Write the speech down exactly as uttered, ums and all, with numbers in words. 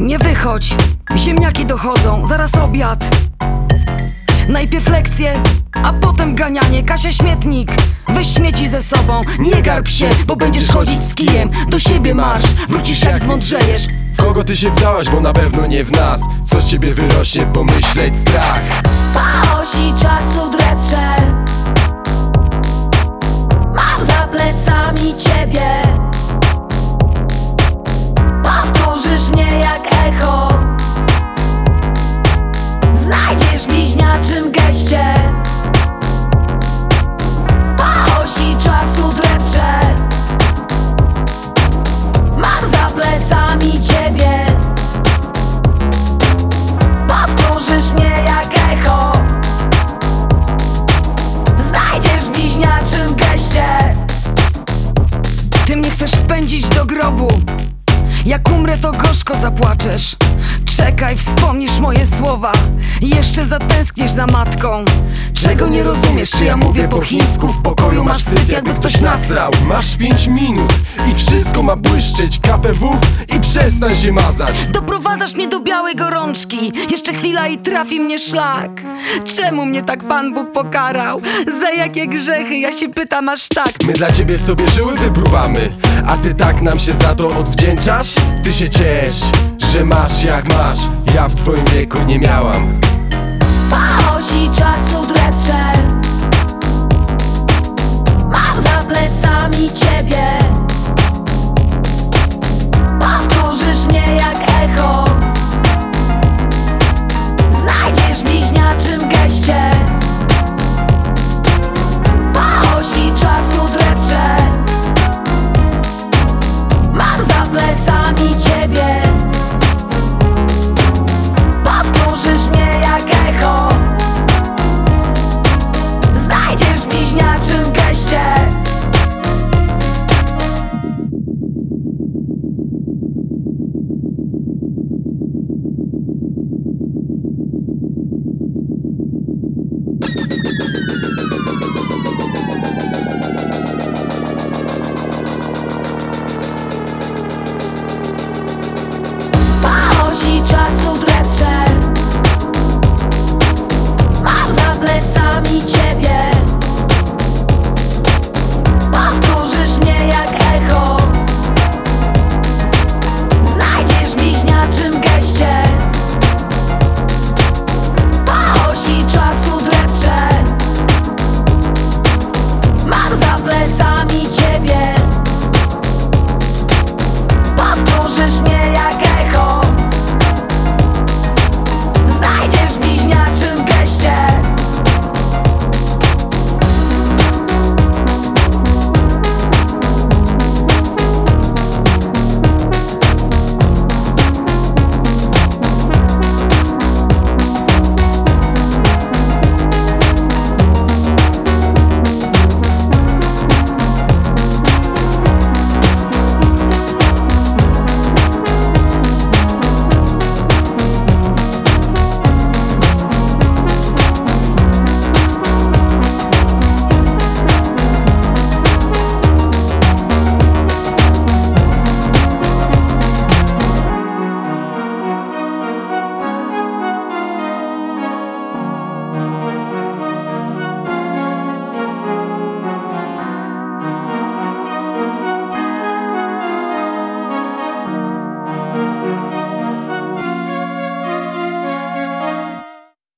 Nie wychodź, ziemniaki dochodzą, zaraz obiad. Najpierw lekcje, a potem ganianie. Kasia, śmietnik, weź śmieci ze sobą. Nie garb się, bo będziesz chodzić z kijem. Do siebie marsz, wrócisz jak zmądrzejesz. W kogo ty się wdałaś, bo na pewno nie w nas. Co z ciebie wyrośnie, pomyśleć strach. Po osi czasu drepczę, mam za plecami ciebie. Powtórzysz mnie jak echo, znajdziesz w bliźniaczym geście. Po osi czasu drepczę, mam za plecami ciebie. Powtórzysz mnie jak echo, znajdziesz w bliźniaczym geście. Ty mnie chcesz wpędzić do grobu. Jak umrę, to gorzko zapłaczesz. Czekaj, wspomnisz moje słowa. Jeszcze zatęskniesz za matką. Czego nie rozumiesz, czy ja mówię po chińsku? W pokoju masz syf, jakby ktoś nasrał. Masz pięć minut i wszystko ma błyszczeć. K P W i przestań się mazać. Doprowadzasz mnie do białej gorączki. Jeszcze chwila i trafi mnie szlak. Czemu mnie tak Pan Bóg pokarał? Za jakie grzechy? Ja się pytam aż tak. My dla ciebie sobie żyły wypruwamy, a ty tak nam się za to odwdzięczasz? Ty się ciesz, że masz jak masz. Ja w twoim wieku nie miałam. Po osi czasu drepczę,